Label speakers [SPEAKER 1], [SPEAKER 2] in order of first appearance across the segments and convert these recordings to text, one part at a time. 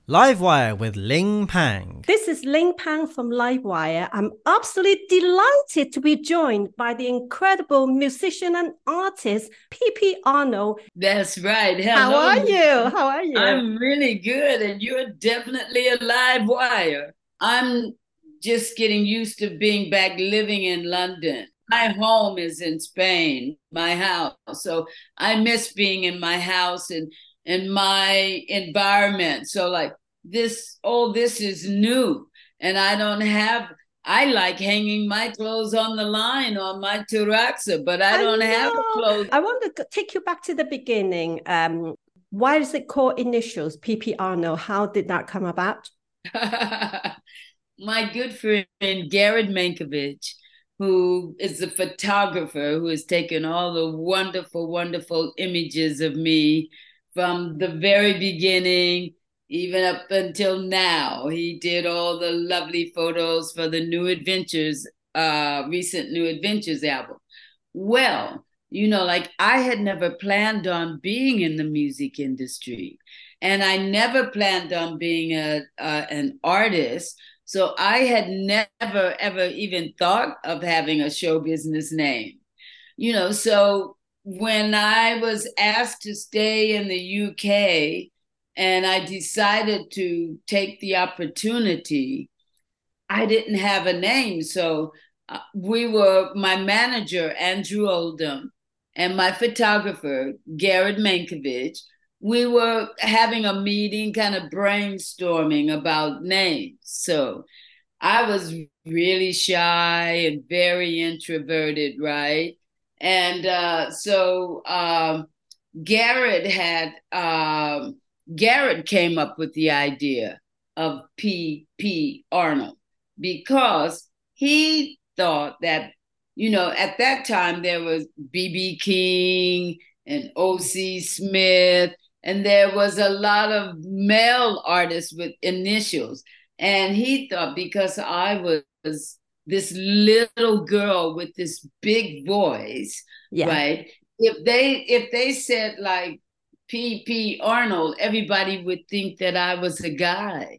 [SPEAKER 1] Livewire with Ling Pang.
[SPEAKER 2] This is Ling Pang from Livewire. I'm absolutely delighted to be joined by the incredible musician and artist, PP Arnold.
[SPEAKER 3] That's right.
[SPEAKER 2] How
[SPEAKER 3] Hello.
[SPEAKER 2] are you? How are you?
[SPEAKER 3] I'm really good, and you're definitely a live wire. I'm just getting used to being back living in London. My home is in Spain, my house. So I miss being in my house and in my environment. So like this is new. And I like hanging my clothes on the line on my terrazza, but I don't have a clothes.
[SPEAKER 2] I want to take you back to the beginning. Why is it called Initials, PP Arnold? How did that come about?
[SPEAKER 3] My good friend Garrett Mankiewicz, who is a photographer who has taken all the wonderful, wonderful images of me from the very beginning, even up until now. He did all the lovely photos for the New Adventures, recent New Adventures album. Well, like I had never planned on being in the music industry, and I never planned on being an artist. So I had never, ever even thought of having a show business name. So when I was asked to stay in the UK and I decided to take the opportunity, I didn't have a name. So my manager, Andrew Oldham, and my photographer, Garrett Mankiewicz, we were having a meeting, kind of brainstorming about names. So I was really shy and very introverted, right? And Garrett had Garrett came up with the idea of P. Arnold because he thought that, at that time there was B.B. King and O.C. Smith, and there was a lot of male artists with initials. And he thought because I was this little girl with this big voice,
[SPEAKER 2] Yeah.
[SPEAKER 3] right? If they said like P. Arnold, everybody would think that I was a guy.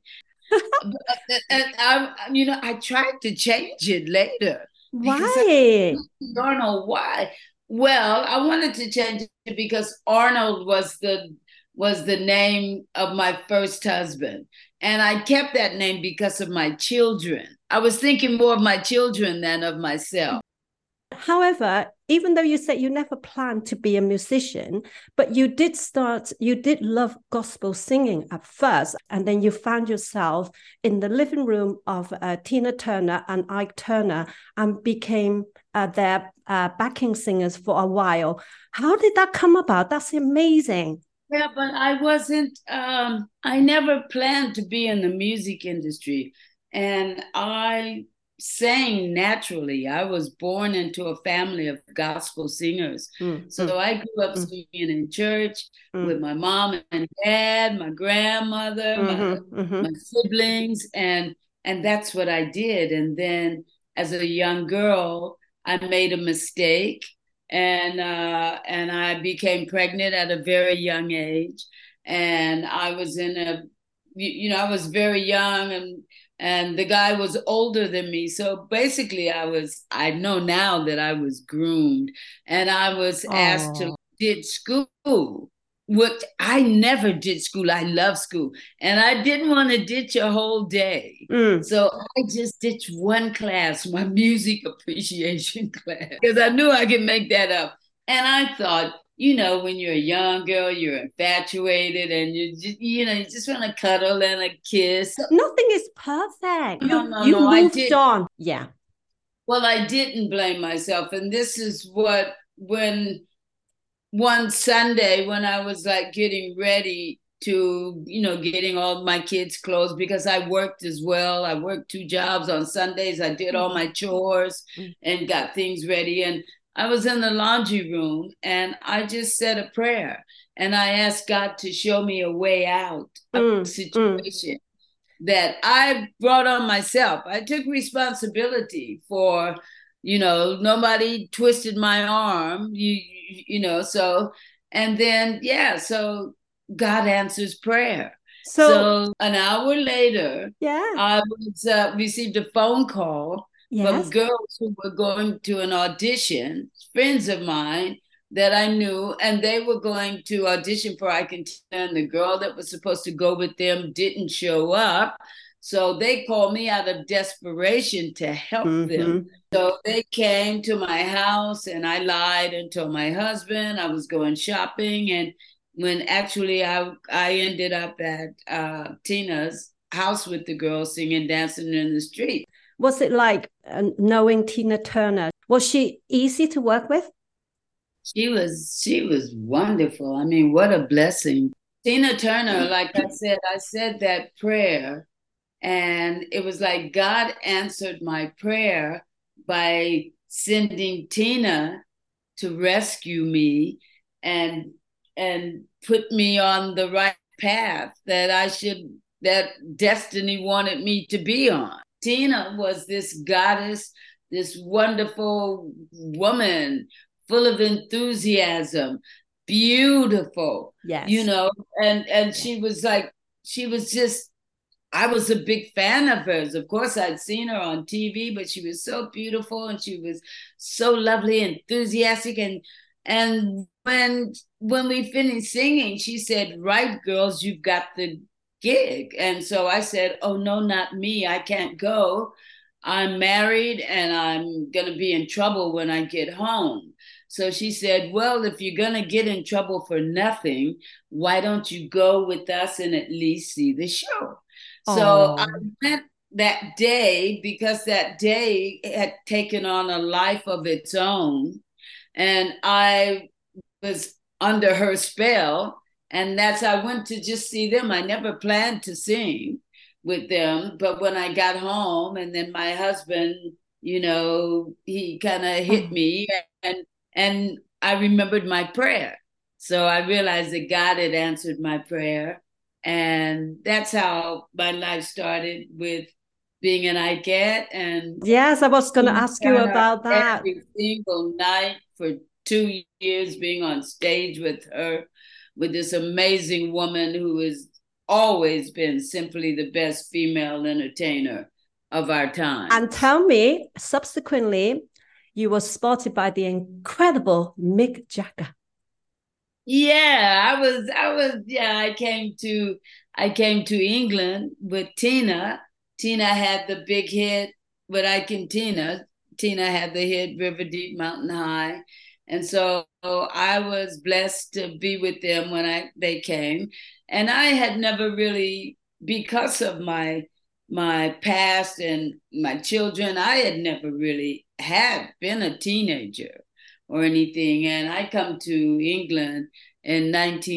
[SPEAKER 3] And I tried to change it later because
[SPEAKER 2] Why?
[SPEAKER 3] don't know why. Well, I wanted to change it because Arnold was the name of my first husband. And I kept that name because of my children. I was thinking more of my children than of myself.
[SPEAKER 2] However, even though you said you never planned to be a musician, but you did love gospel singing at first, and then you found yourself in the living room of Tina Turner and Ike Turner and became their backing singers for a while. How did that come about? That's amazing.
[SPEAKER 3] Yeah, but I wasn't, I never planned to be in the music industry. And I sang naturally. I was born into a family of gospel singers.
[SPEAKER 2] Mm,
[SPEAKER 3] So
[SPEAKER 2] mm,
[SPEAKER 3] I grew up
[SPEAKER 2] mm,
[SPEAKER 3] singing in church with
[SPEAKER 2] mm,
[SPEAKER 3] my mom and dad, my grandmother, my
[SPEAKER 2] mm-hmm.
[SPEAKER 3] siblings, and that's what I did. And then as a young girl, I made a mistake and I became pregnant at a very young age, and I was in a, I was very young, and the guy was older than me. So basically, I know now that I was groomed, and I was asked to
[SPEAKER 2] Oh.
[SPEAKER 3] did school. What I never did school. I love school, and I didn't want to ditch a whole day.
[SPEAKER 2] Mm.
[SPEAKER 3] So I just ditched one class, my music appreciation class, because I knew I could make that up. And I thought, when you're a young girl, you're infatuated and you just want to cuddle and a kiss.
[SPEAKER 2] Nothing is perfect.
[SPEAKER 3] No,
[SPEAKER 2] You
[SPEAKER 3] no,
[SPEAKER 2] you
[SPEAKER 3] no, I
[SPEAKER 2] moved
[SPEAKER 3] did.
[SPEAKER 2] on. Yeah.
[SPEAKER 3] Well, I didn't blame myself. And this is when one Sunday when I was like getting ready to, getting all my kids' clothes because I worked as well. I worked two jobs on Sundays. I did all my
[SPEAKER 2] Mm,
[SPEAKER 3] chores
[SPEAKER 2] mm,
[SPEAKER 3] and got things ready. And I was in the laundry room and I just said a prayer and I asked God to show me a way out of the
[SPEAKER 2] mm.
[SPEAKER 3] situation that I brought on myself. I took responsibility for, nobody twisted my arm, so, and then, yeah, so God answers prayer.
[SPEAKER 2] So
[SPEAKER 3] So an hour later,
[SPEAKER 2] yeah,
[SPEAKER 3] I was received a phone call from
[SPEAKER 2] yes.
[SPEAKER 3] girls who were going to an audition, friends of mine that I knew, and they were going to audition for I Can Tina, and the girl that was supposed to go with them didn't show up. So they called me out of desperation to help them.
[SPEAKER 2] Mm-hmm.
[SPEAKER 3] So they came to my house, and I lied and told my husband I was going shopping, and when actually I ended up at Tina's house with the girls singing, dancing in the street.
[SPEAKER 2] Was it like knowing Tina Turner? Was she easy to work with?
[SPEAKER 3] She was wonderful. I mean, what a blessing. Tina Turner, like I said that prayer, and it was like God answered my prayer by sending Tina to rescue me and and put me on the right path that destiny wanted me to be on. Tina was this goddess, this wonderful woman full of enthusiasm, beautiful,
[SPEAKER 2] Yes.
[SPEAKER 3] and
[SPEAKER 2] Yeah.
[SPEAKER 3] she was just I was a big fan of hers. Of course, I'd seen her on TV, but she was so beautiful and she was so lovely, enthusiastic, and when we finished singing, she said, "Right, girls, you've got the gig." And so I said, "Oh no, not me. I can't go. I'm married and I'm gonna be in trouble when I get home." So she said, "Well, if you're gonna get in trouble for nothing, why don't you go with us and at least see the show?" So I
[SPEAKER 2] Oh,
[SPEAKER 3] went that day because that day had taken on a life of its own. And I was under her spell. And that's, I went to just see them. I never planned to sing with them. But when I got home, and then my husband, he kind of hit
[SPEAKER 2] oh.
[SPEAKER 3] me and I remembered my prayer. So I realized that God had answered my prayer. And that's how my life started, with being an Ikette and
[SPEAKER 2] Yes, I was going to
[SPEAKER 3] Tina
[SPEAKER 2] ask you
[SPEAKER 3] Turner
[SPEAKER 2] about that.
[SPEAKER 3] every single night for 2 years, being on stage with her, with this amazing woman who has always been simply the best female entertainer of our
[SPEAKER 2] And
[SPEAKER 3] times.
[SPEAKER 2] tell me, subsequently, you were spotted by the incredible Mick Jagger.
[SPEAKER 3] Yeah, yeah, I came to England with Tina. Tina had the big hit with I Can Tina. Tina had the hit River Deep Mountain High. And so I was blessed to be with them when they came. And I had never really, because of my past and my children, I had never really had been a teenager or anything. And I come to England in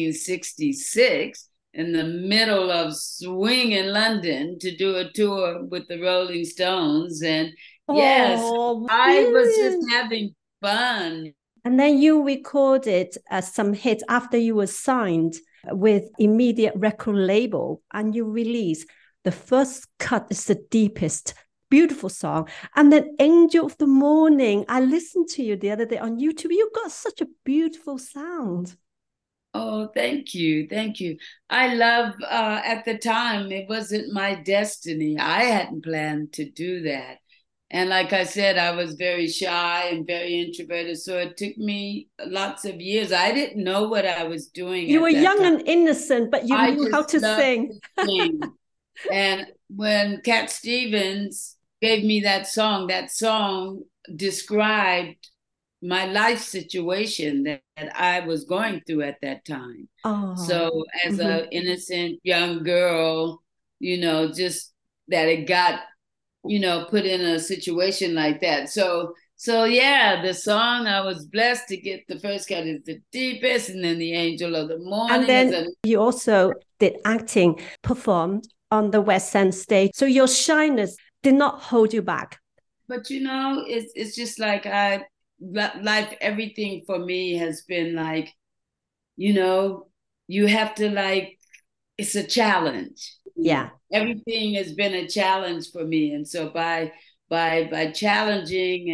[SPEAKER 3] 1966 in the middle of swing in London to do a tour with the Rolling Stones. And yes,
[SPEAKER 2] Oh,
[SPEAKER 3] I was just
[SPEAKER 2] brilliant.
[SPEAKER 3] having fun.
[SPEAKER 2] And then you recorded some hits after you were signed with immediate record label, and you released the first cut is the deepest, beautiful song. And then Angel of the Morning. I listened to you the other day on YouTube. You got such a beautiful sound.
[SPEAKER 3] Oh, thank you. Thank you. I love, at the time, it wasn't my destiny. I hadn't planned to do that. And like I said, I was very shy and very introverted. So it took me lots of years. I didn't know what I was doing
[SPEAKER 2] You were
[SPEAKER 3] at that
[SPEAKER 2] young
[SPEAKER 3] time.
[SPEAKER 2] and innocent, but you
[SPEAKER 3] I
[SPEAKER 2] knew how
[SPEAKER 3] just
[SPEAKER 2] to
[SPEAKER 3] loved
[SPEAKER 2] sing.
[SPEAKER 3] to sing. And when Cat Stevens gave me that song described my life situation that I was going through at that time.
[SPEAKER 2] Oh,
[SPEAKER 3] So as
[SPEAKER 2] mhm.
[SPEAKER 3] a innocent young girl, just that it got, put in a situation like that. So yeah, the song, I was blessed to get the first cut is the deepest, and then the Angel of the
[SPEAKER 2] And
[SPEAKER 3] Morning is
[SPEAKER 2] then
[SPEAKER 3] a.
[SPEAKER 2] you also did acting, performed on the West End stage. So your shyness did not hold you back.
[SPEAKER 3] But it's just like life, everything for me has been like, you know, you have to like, it's a challenge.
[SPEAKER 2] Yeah.
[SPEAKER 3] Everything has been a challenge for me. And so by challenging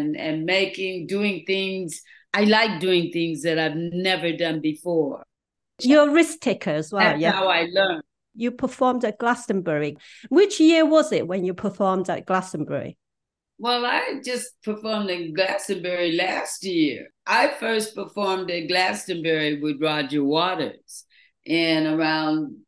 [SPEAKER 3] and doing things, I like doing things that I've never done before.
[SPEAKER 2] You're a risk taker as well,
[SPEAKER 3] That's
[SPEAKER 2] yeah?
[SPEAKER 3] how I learned.
[SPEAKER 2] You performed at Glastonbury. Which year was it when you performed at Glastonbury?
[SPEAKER 3] Well, I just performed in Glastonbury last year. I first performed at Glastonbury with Roger Waters in around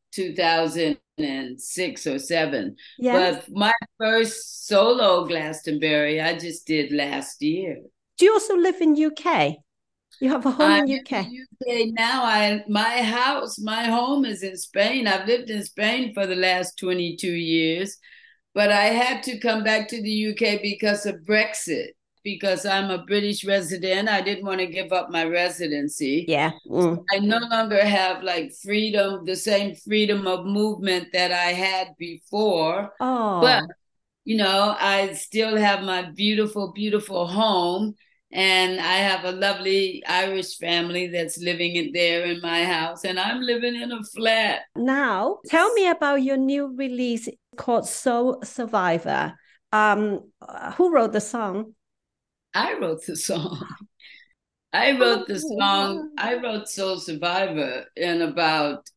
[SPEAKER 3] 2006 or 7.
[SPEAKER 2] Yes.
[SPEAKER 3] But my first solo Glastonbury, I just did last year.
[SPEAKER 2] Do you also live in UK? You have a home
[SPEAKER 3] I'm
[SPEAKER 2] in
[SPEAKER 3] in
[SPEAKER 2] UK?
[SPEAKER 3] the UK now. My home is in Spain. I've lived in Spain for the last 22 years, but I had to come back to the UK because of Brexit, because I'm a British resident. I didn't want to give up my residency.
[SPEAKER 2] Yeah.
[SPEAKER 3] So I no longer have like freedom, the same freedom of movement that I had before.
[SPEAKER 2] Oh.
[SPEAKER 3] But I still have my beautiful, beautiful home. And I have a lovely Irish family that's living there in my house. And I'm living in a flat.
[SPEAKER 2] Now, tell me about your new release called Soul Survivor. Who wrote the song?
[SPEAKER 3] I wrote the song. I wrote Soul Survivor in about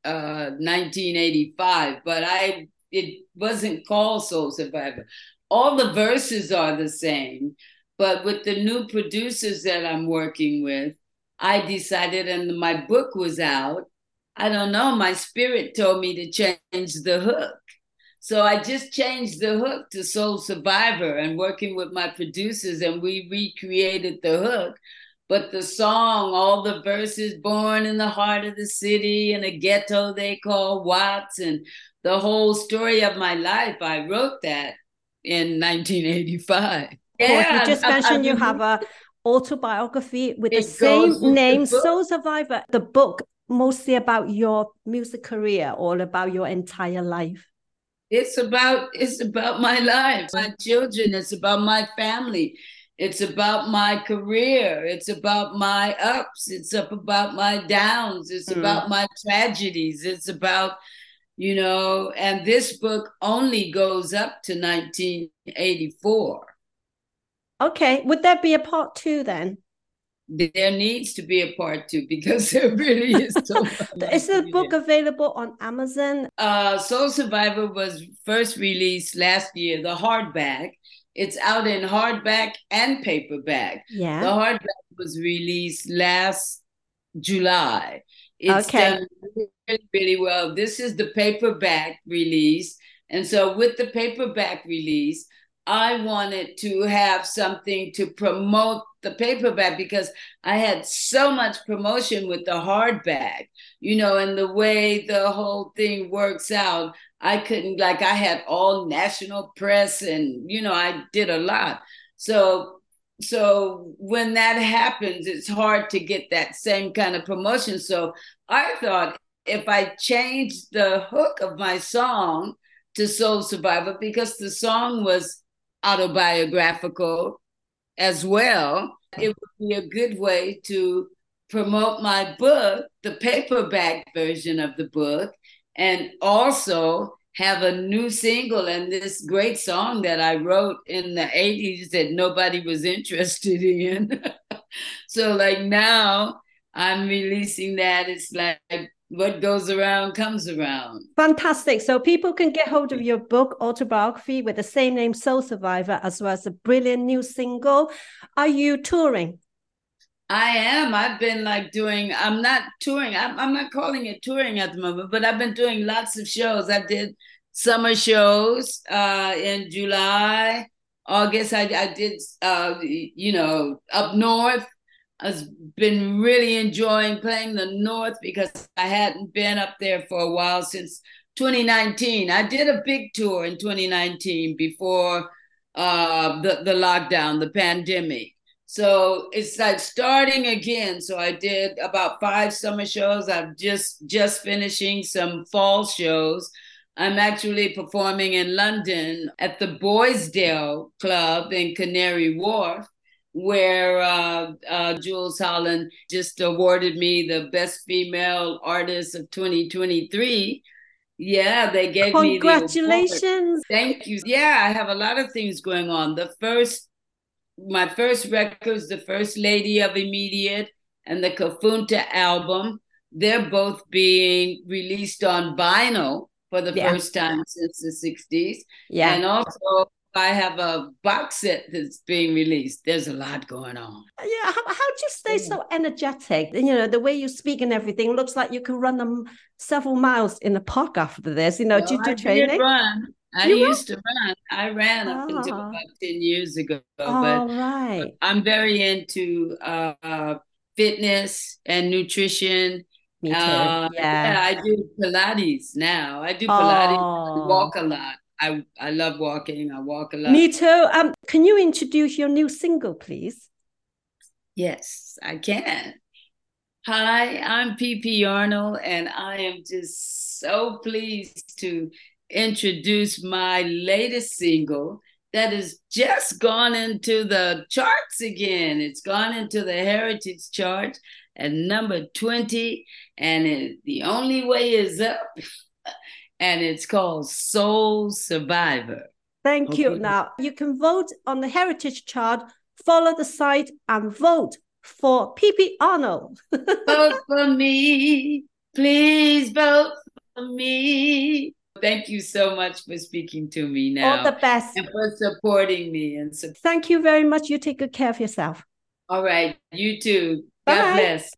[SPEAKER 3] 1985, but it wasn't called Soul Survivor. All the verses are the same, but with the new producers that I'm working with, I decided, and my book was out, I don't know, my spirit told me to change the hook. So I just changed the hook to Soul Survivor and working with my producers, and we recreated the hook. But the song, all the verses, born in the heart of the city, in a ghetto they call Watts, and the whole story of my life, I wrote that in 1985.
[SPEAKER 2] Yeah, you just mentioned you have a autobiography with the same name, Soul Survivor. The book mostly about your music career, all about your entire life.
[SPEAKER 3] It's about my life, my children. It's about my family. It's about my career. It's about my ups. It's about my downs. It's about my tragedies. It's about, and this book only goes up to 1984.
[SPEAKER 2] Okay. Would there be a part 2 then?
[SPEAKER 3] There needs to be a part 2 because there really is so much.
[SPEAKER 2] Is the book available on Amazon?
[SPEAKER 3] Soul Survivor was first released last year, the hardback. It's out in hardback and paperback.
[SPEAKER 2] Yeah.
[SPEAKER 3] The hardback was released last July. It's done really, really well. This is the paperback release. And so with the paperback release, I wanted to have something to promote the paperback because I had so much promotion with the hardback, and the way the whole thing works out. I couldn't, I had all national press and, I did a lot. So when that happens, it's hard to get that same kind of promotion. So I thought if I changed the hook of my song to Soul Survivor, because the song was autobiographical as well, it would be a good way to promote my book, the paperback version of the book, and also have a new single and this great song that I wrote in the 80s that nobody was interested in. So now I'm releasing that. It's like what goes around comes around.
[SPEAKER 2] Fantastic. So people can get hold of your book, autobiography, with the same name, Soul Survivor, as well as a brilliant new single. Are you touring?
[SPEAKER 3] I am. I've been I'm not touring. I'm not calling it touring at the moment, but I've been doing lots of shows. I did summer shows in July, August. I did, up north. I've been really enjoying playing the North because I hadn't been up there for a while since 2019. I did a big tour in 2019 before the lockdown, the pandemic. So it's starting again. So I did about 5 summer shows. I'm just finishing some fall shows. I'm actually performing in London at the Boysdale Club in Canary Wharf, where Jules Holland just awarded me the Best Female Artist of 2023. Yeah, they gave me the award.
[SPEAKER 2] Congratulations.
[SPEAKER 3] Thank you. Yeah, I have a lot of things going on. My first record is The First Lady of Immediate and the Kafunta album. they're both being released on vinyl for the first time since the 60s.
[SPEAKER 2] Yeah.
[SPEAKER 3] And also I have a box set that's being released. There's a lot going on.
[SPEAKER 2] Yeah. How do you stay so energetic? The way you speak and everything looks like you can run them several miles in the park after this. Do you do training?
[SPEAKER 3] Did run. I used to run. I ran up until about 10 years ago. But
[SPEAKER 2] right.
[SPEAKER 3] I'm very into fitness and nutrition.
[SPEAKER 2] Me too. I
[SPEAKER 3] do Pilates now. I do Pilates. I walk a lot. I love walking. I walk a lot.
[SPEAKER 2] Me too. Can you introduce your new single, please?
[SPEAKER 3] Yes, I can. Hi, I'm PP Arnold, and I am just so pleased to introduce my latest single that has just gone into the charts again. It's gone into the Heritage chart at number 20, and The Only Way Is Up. And it's called Soul Survivor.
[SPEAKER 2] Thank you. Now, you can vote on the Heritage chart, follow the site, and vote for PP Arnold.
[SPEAKER 3] Vote for me. Please vote for me. Thank you so much for speaking to me now.
[SPEAKER 2] All the best.
[SPEAKER 3] And for supporting me.
[SPEAKER 2] Thank you very much. You take good care of yourself.
[SPEAKER 3] All right. You too.
[SPEAKER 2] Bye.
[SPEAKER 3] God bless.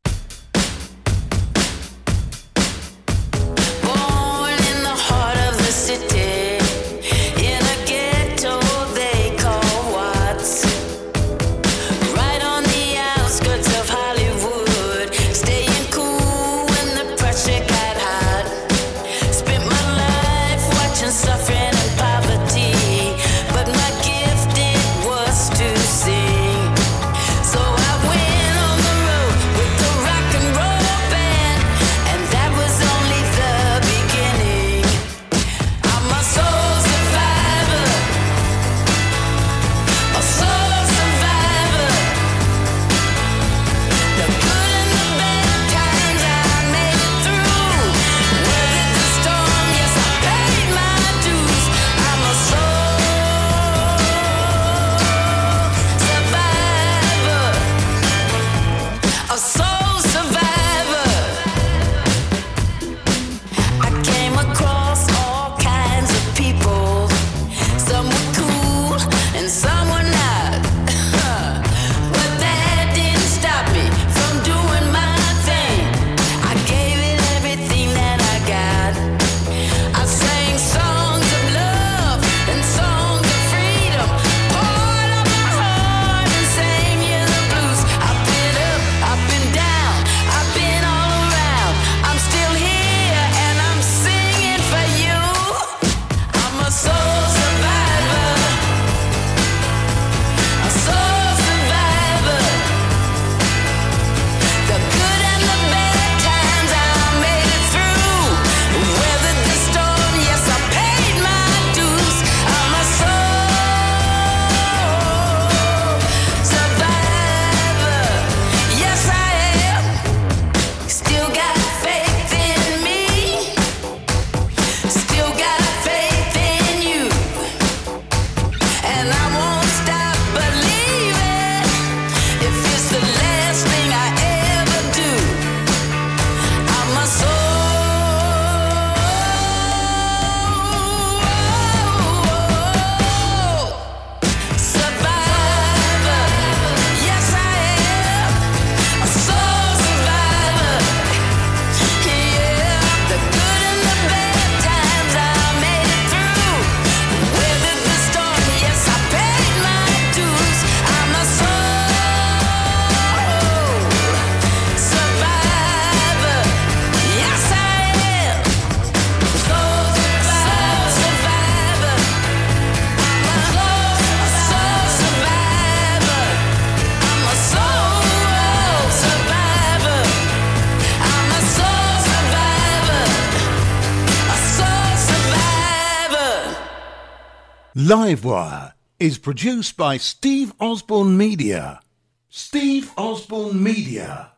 [SPEAKER 4] Livewire is produced by Steve Osborne Media. Steve Osborne Media.